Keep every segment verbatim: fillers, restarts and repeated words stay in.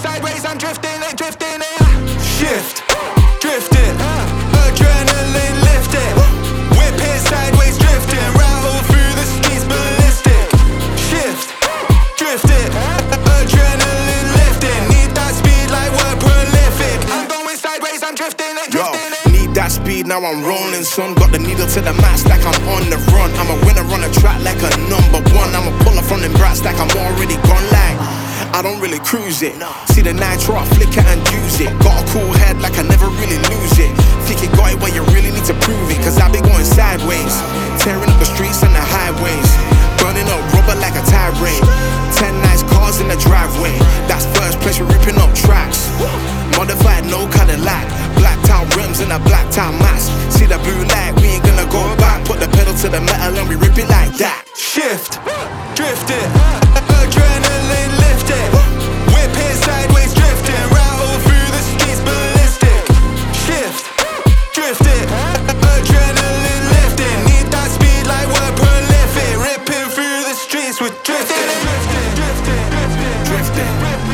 sideways, I'm drifting it, drifting it. Shift, drift it, adrenaline lift it. Whip it sideways, drifting, rattle through the streets ballistic. Shift, drift it, adrenaline lifting. Need that speed like we're prolific. I'm going sideways, I'm drifting it, drifting it. Need that speed, now I'm rolling, son. Got the needle to the max like I'm on the run. I'm a winner on the track like a number one. I'm a puller from them brats like I'm already gone like I don't really cruise it. See the nitro, I flick it and use it. Got a cool head like I never really lose it. Think you got it, but you really need to prove it. Cause I be going sideways, tearing up the streets and the highways, burning up rubber like a tirade. Ten nice cars in the driveway. That's first place, we're ripping up tracks. Modified, no Cadillac. Blacked out rims and a blacked out mask. See the blue light, we ain't gonna go back. Put the pedal to the metal and we rip it like that. Shift, drift it, adrenaline lift it. Whip it sideways, drifting, rattle through the streets ballistic. Shift, drift it, adrenaline lifting. Need that speed like we're prolific. Ripping through the streets with drifting. Drifting, Drifting,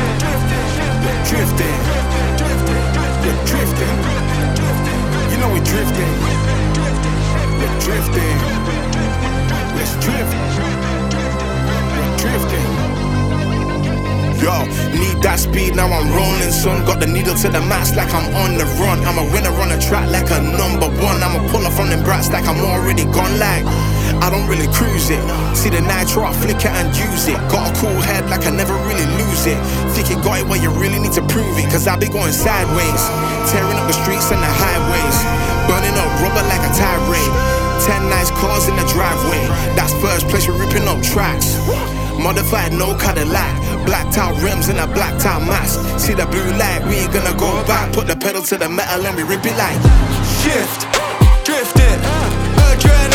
drifting, we're drifting. You know we're drifting. We're drifting. Let's drift. We're drifting. Yo, need that speed, now I'm rolling, son. Got the needle to the max like I'm on the run. I'm a winner on the track like a number one. I'm a puller from them brats like I'm already gone like I don't really cruise it. See the nitro, I flick it and use it. Got a cool head like I never really lose it. Think you got it, but you really need to prove it. Cause I be going sideways, tearing up the streets and the highways, burning up rubber like a tirade. Ten nice cars in the driveway. That's first place, we're ripping up tracks. Modified, no Cadillac. Blacked out rims and a blacked out mask. See the blue light, we ain't gonna go back. Put the pedal to the metal and we rip it like shift, drift it, adrenaline.